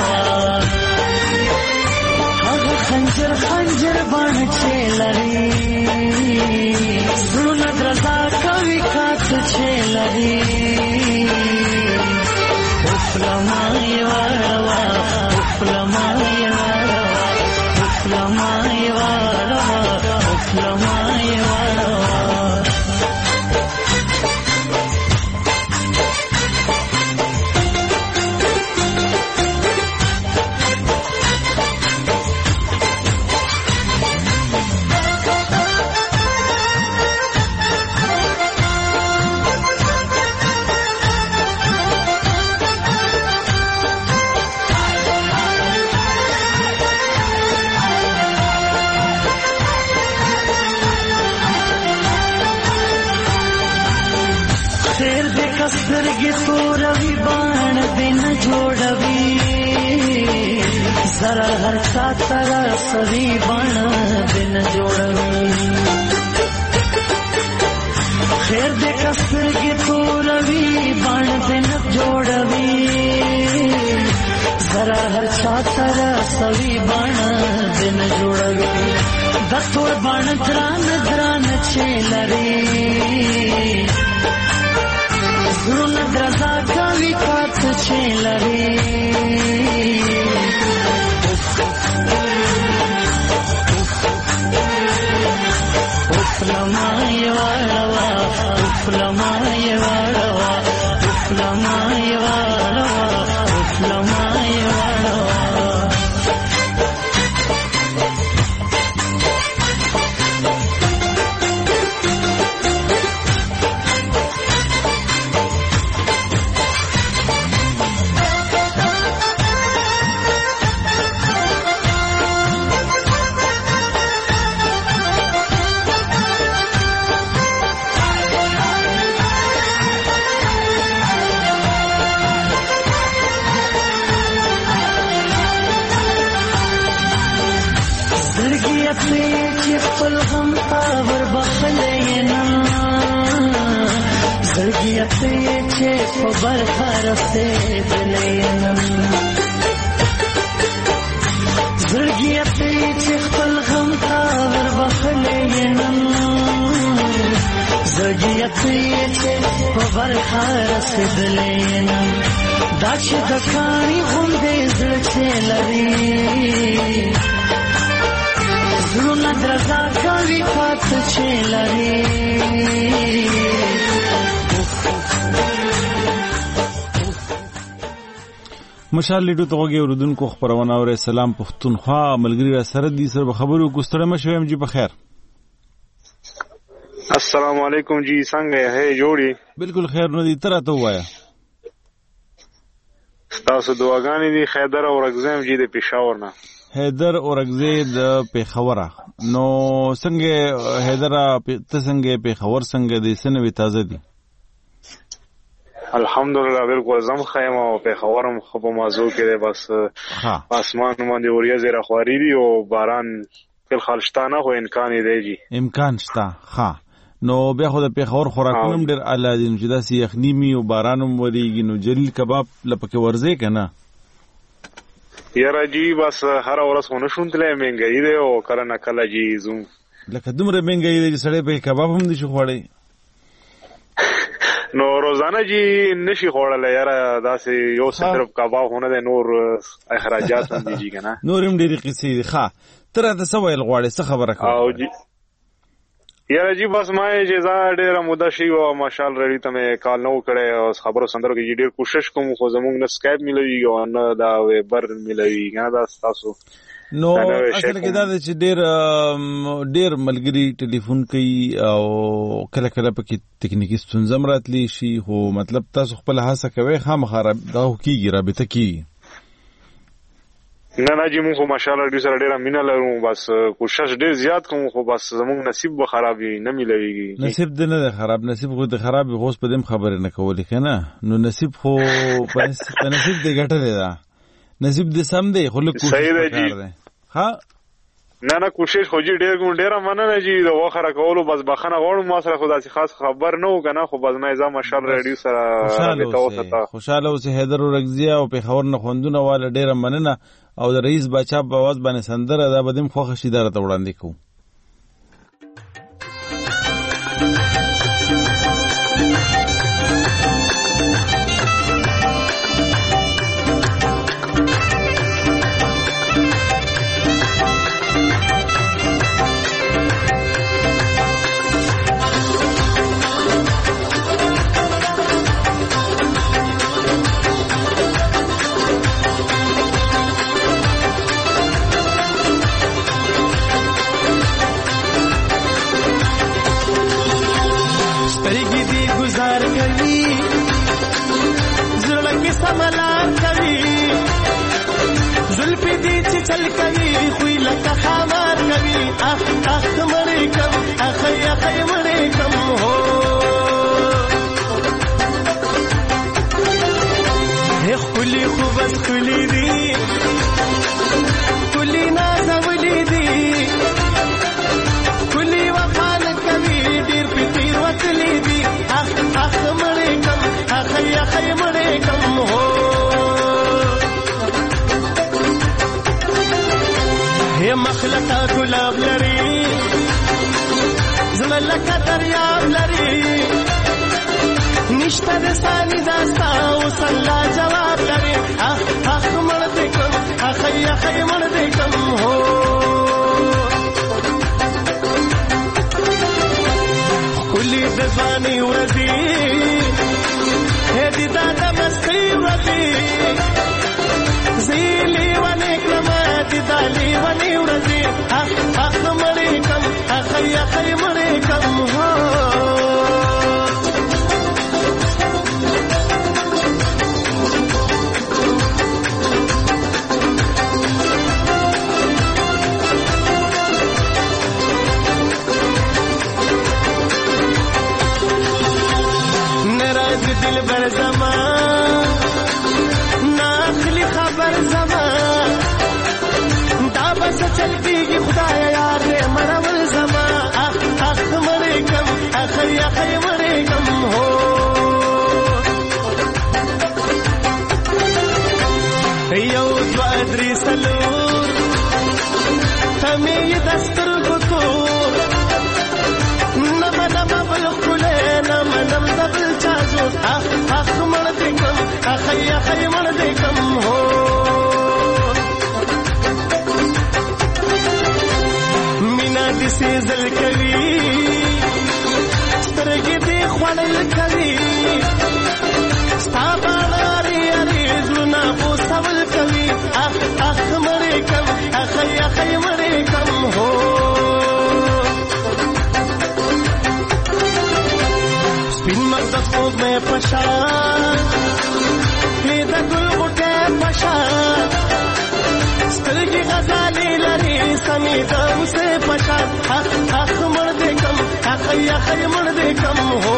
هغه خنجر خنجر بڼ چې لري زړونه درزا کوي کاڅ چې لري اوف لمای واړه اوف لمای واړه اوف لمای واړه اوف لمای واړه سترګې توروي باڼ دې نه جوړوي زره هر چا ته رسوي باڼ دې نه جوړوي خیر دې که سترګې توروي باڼ دې نه جوړوي زره هر چا ته رسوي باڼ دې نه جوړوي د تور باڼ ګران ګران چې لري زړونه درزا کوي کاڅ چې لري اوف واړوا افلما واړوا افلما واړوا افلما خبر خرسته دلینم زړګي ته چې خپل غم تا ور بخلینم زړګي ته چې خبر خرسته دلینم دا چې د کانی غوندې زړه چې لري زړه درځه کوي پات چې لري مشال لیډو ته وګورئ اوردونکو خبرونه او سلام پښتونخوا ملګری را سره دي سره خبرو کوستړه مشوم جی په خیر السلام علیکم جی څنګه هي جوړي بالکل خیر نو دي تر ته وایا تاسو دعاګانې دي حیدر اورګزیم جی د پېښور نه حیدر اورګزی د پېښوره نو څنګه حیدر ته څنګه پېښور څنګه دي سنوي تازه دي الحمدلله بالکل زم خیمه او په خبرم خو په موضوع کې بس اسمان باندې اوریا زیرا خواري دي او باران په خالشتانه خو امکان دی جی امکان شته ها نو بیا خو د پیښور خوراکونم ډیر اعلی دي چې دا سی یخنیمی او بارانم وریږي نو جلیل کباب لپاره ورځي کنه یاره جی بس هر ورځ خو نشونتلې مهنګي دی او کله نه کله جی زوم لکه دومره مهنګي دی چې سړی په کباب هم دي شو خوړی نو روزانه جی نشي خوړل یاره داسې یو صرف کباب هونه د نور اخراجات هم دي کنه نور هم ډېری قصې دي ښه تر ته سوال غواړي څه خبره کوي او جی یاره جی بس ما اجازه ډېره موده شي او ماشال رړی ته مې کال نو کړي او خبرو سندرو کې ډېر کوشش کوم خو زموږ نه سکایپ ملوي او نه دا ویبر ملوي کنه دا تاسو نو اصل کې دا چې ډېر ډېر ملګری ټلیفون کوي او کله کله پکې ټکنیکی ستونزه راتلی شي خو مطلب تاسو خپل هڅه کوئ خامخا دا کیږي رابطه کیږي نه نه جی مونږ خو ماشاءالله ډېر سره ډېره مینه لرو بس کوشش ډېر زیات کوم خو بس زموږ نصیب به خراب وي نه ملويږي نصیب دې نه خراب نصیب خو دې خراب وي خو په دې خبره نه کولې کنه نو نصیب خو په نصیب دې ګټلې ده نصیب دې سم دی خو له کوشش وکړه ها نه نه کوشش خو جی ډېر ګون ډېر مننه جی د واخره کولو بس بخنه غواړم ما سره خدای خاص خبر نه و کنه خو بس مې ځم ماشال ریډیو سره رابطه وساته خوشاله اوسه حیدر اورګزیا او په خبر نه خوندونه والا ډېر مننه او د رئیس بچا په आवाज باندې سندره دا بدیم خوښ شي دره ته وړاندې کو चल कवी हुई लका खामार कवी आख आख मरे कम अखय अखय मरे कम हो हे खुली खुबस खुली दी खुली नाजवली दी खुली वफान कवी डीर पितीर वतली दी आख आख मरे कम अखय अखय मरे कम हो हे मखलका गुलाब लरी زملکا دریاب لری نشته د ثاني داستا او سلا جواب لري اخ اخ مړ دې کوم اخی اخی مړ دې کوم هو ټولې د ځواني ورځې هدي دا د مستۍ ورځې زیلی ونې کړمه دي دا لیونې ورځې اخ اخ مړې کم اخی اخی مړې کم هو دل بر زمان ناخلی خبر زمان دا بس چل کیږي خدایا یار دې مرول زمان اخ اخ مړې کم اخی اخی مړې کم هو یو دوا درې سلور تمې دستر ګتور نم نم بل خله نم نم دبل چازو اخ اخ مړ دې کم اخی اخی مړ دې کم هو مینا دې سیزل کوي سترګې دې خوړل کوي ستا باندې اړې زونه په سوال کوي اخ اخ مړ کم اخی اخی مړ کم هو خوب میں پشان لیدہ گل بٹے پشان سترگی غزالی لری سمیدہ اسے پشان اخ اخ مرد کم اخی اخی مرد کم ہو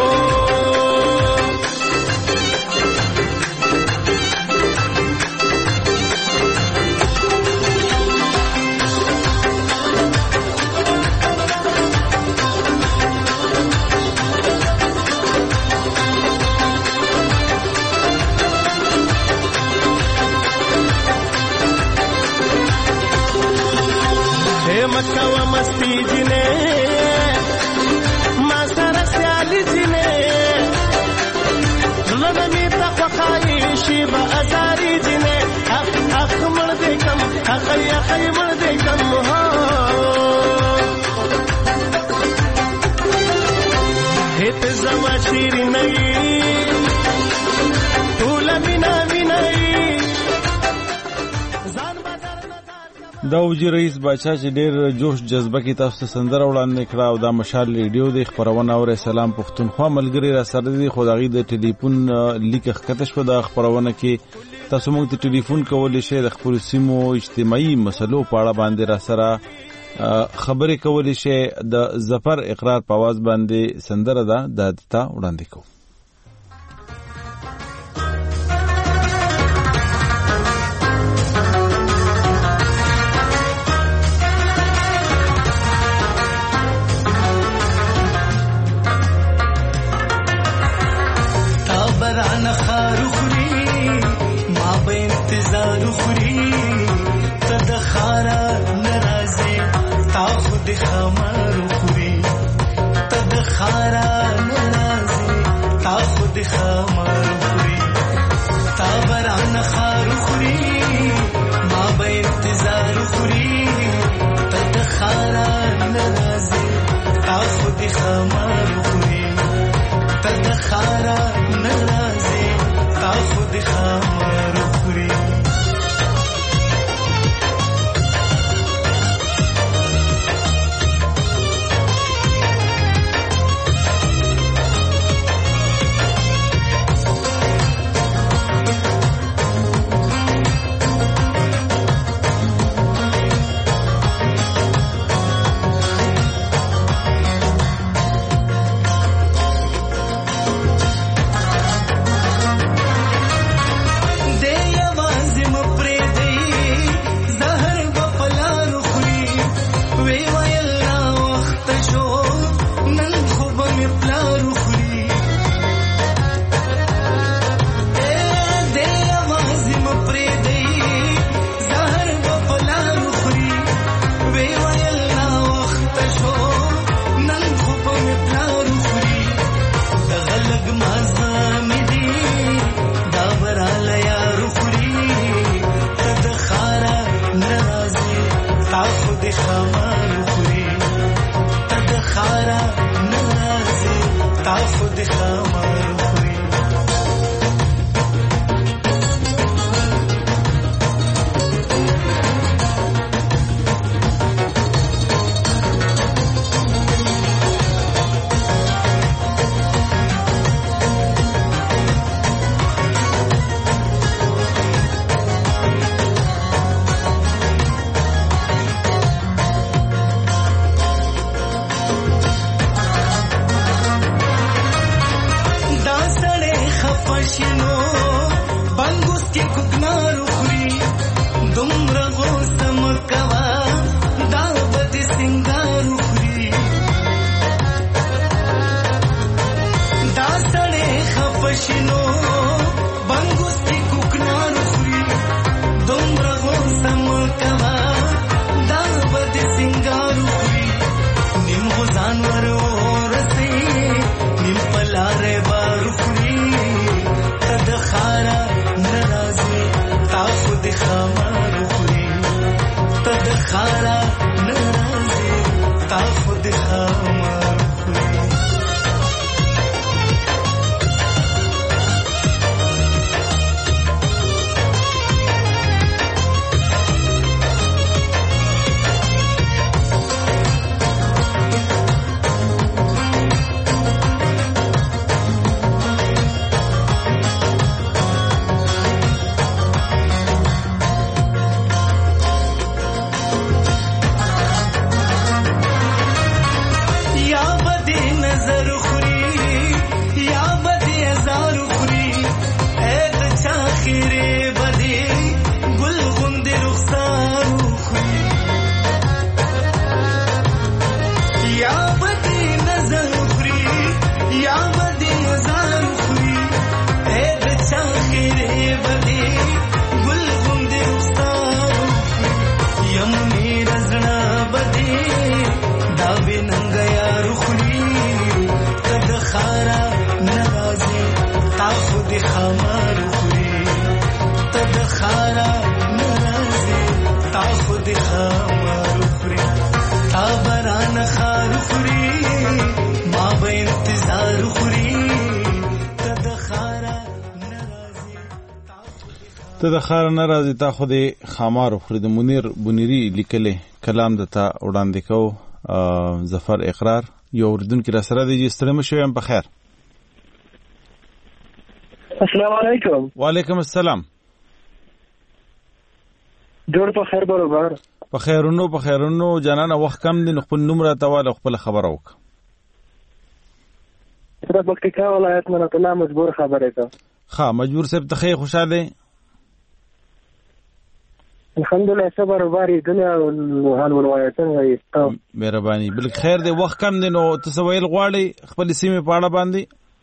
مکہ و مستی جنے ما سر سیالی جنے لنمی تخوخائی شیب ازاری جنے اخ اخ مرد کم اخی اخی مرد کم ہو ہت زما شیری نئی طول مینا مینئی دا وجی رئیس باچا چې ډېر جوش جذبه کې تاسو ته سندره وړاندې کړه او دا مشال ریډیو د خبرونه او سلام پښتونخوا ملګری را سره دي خدایي د ټلیفون لیک ښکته شو د خبرونه کې تاسو موږ ته ټلیفون کولای شئ د خپل سیمو اجتماعي مسلو په اړه باندې را سره خبرې کولای شئ د ظفر اقرار په आवाज باندې سندره ده د تا وړاندې کوم بران خارو خوري ما به انتظار خوري تد خارا ناراضي تا خود خمر خوري تد خارا ناراضي تا خود خمر خوري تا بران خارو خوري ما به انتظار خوري تد خارا ناراضي تا خود خمر خوري تد خارا ناراضي تا خود خمر خوري خمر خوري تد خارا ناراضي تا خود خمر خوري ته د خار نه راځي تا خو د خامار خوري د منیر بنيري لیکلي کلام د تا وړاندې کو ظفر اقرار یو اردن کې را سره دی ستړي مشو یم په خیر. السلام علیکم. وعلیکم السلام. ډور په خیر برابر په خیرونو په خیرونو جانانه وخت کم دی نو خپل نوم را تواله خپل خبر اوک تر پکتیکا ولایت نه ته مجبور خبره کا ها مجبور سب ته خوشاله الحمدلله صبر باری دنیا او حال ولایتونه وي مهرباني بل خیر دی وخت کم دی نو تسویل غواړي خپل سیمه پاړه باندې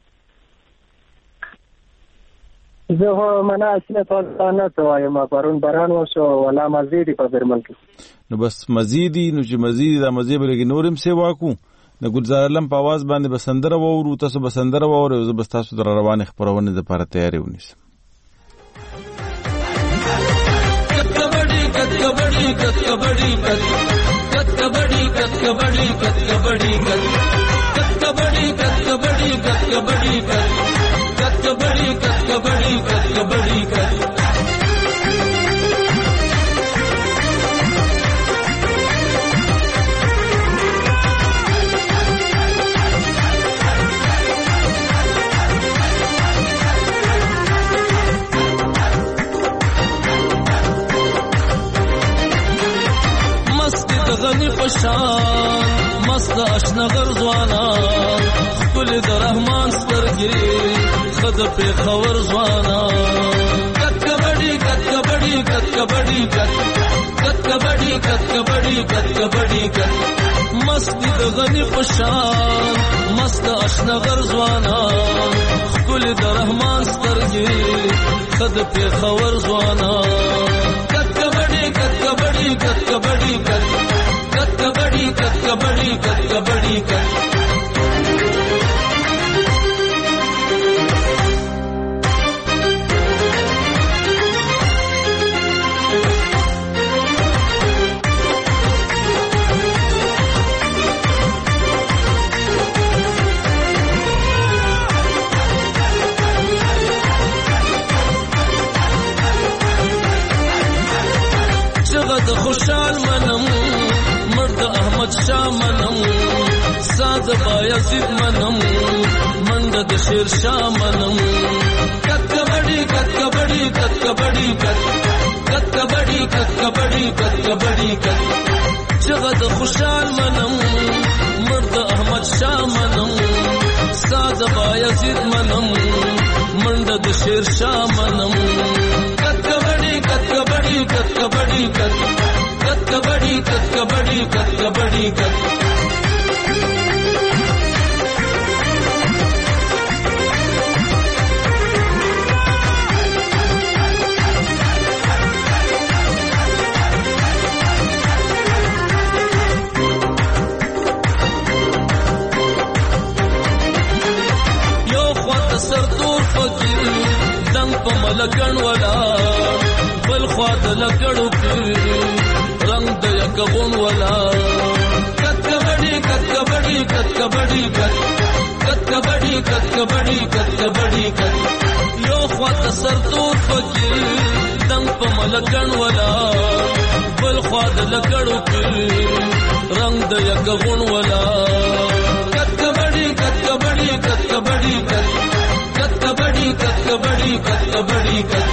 زه هو منا اسنه په نه توای ما پرون باران وشو ولا مزيدي په برمل کې نو بس مزيدي نو چې مزيدي دا مزيد بلګي نورم سیوا کو د ګلزارلم په आवाज باندې بسندره وورو تاسو بسندره وورو زه بس تاسو در روانه خبرونه د لپاره تیاری ونیس कत कबड्डी कत कबड्डी कत कबड्डी कत कबड्डी कत कबड्डी कत कबड्डी कत कबड्डी कत कबड्डी कत कबड्डी कत कबड्डी कत कबड्डी कत غنی پشان مست اشنا غرزوانا خپل د رحمان سترګې خد په خبر زوانا کت کبډی کت کبډی کت کبډی کت کبډی کت کبډی کت کبډی کت مست د غنی پشان مست اشنا غرزوانا خپل د رحمان سترګې خد په خبر زوانا کت کبډی کت کبډی کت کبډی کت कबड्डी कत कबड्डी कत कबड्डी कत خوشال منم مرد احمد شاه منم ساز بایزید منم منډه د شیر شاه منم کت کبډي کت کبډي کت کبډي کت کت کبډي کت کبډي کت کبډي کت چغه د خوشال منم مرد احمد شاه منم ساز بایزید منم منډه د شیر شاه منم کت کبډي کت کبډي کت کبډي کت کت کبډي کت کبډي کت کبډي کت سردور فقیر دنگ پا ملکن ولا بل خواد لکڑو پیر رنگ دیا کبون ولا کت کبڑی کت کبڑی کت کبڑی کت کت کبڑی کت کبڑی کت کبڑی کت یو خواد سردور فقیر دنگ پا ملکن ولا بل خواد لکڑو پیر رنگ دیا کبون ولا کت کبڑی کت کبڑی کت کبڑی کت کبڈی کت کبڈی کت کبڈی کت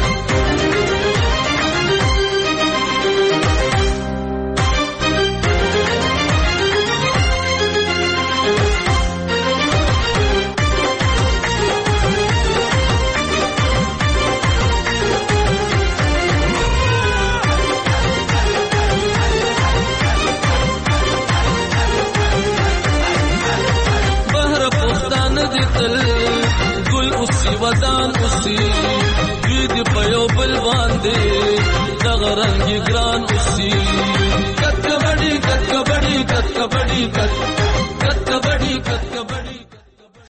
بهر پښتانه دي تل ودان اسی گید پیو بل باندے دغرنگی گران اسی کت کبڈی کت کبڈی کت کبڈی کت